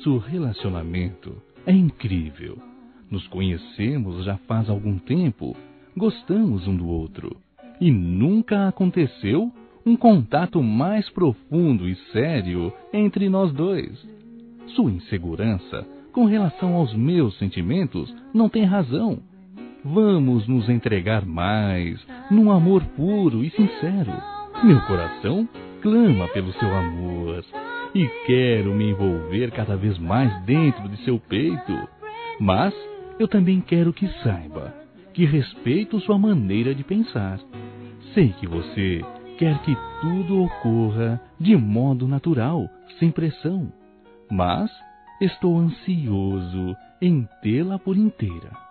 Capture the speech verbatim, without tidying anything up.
Nosso relacionamento é incrível. Nos conhecemos já faz algum tempo, gostamos um do outro e nunca aconteceu um contato mais profundo e sério entre nós dois. Sua insegurança com relação aos meus sentimentos não tem razão. Vamos nos entregar mais num amor puro e sincero. Meu coração clama pelo seu amor e quero me envolver cada vez mais dentro de seu peito. Mas eu também quero que saiba que respeito sua maneira de pensar. Sei que você quer que tudo ocorra de modo natural, sem pressão. Mas estou ansioso em tê-la por inteira.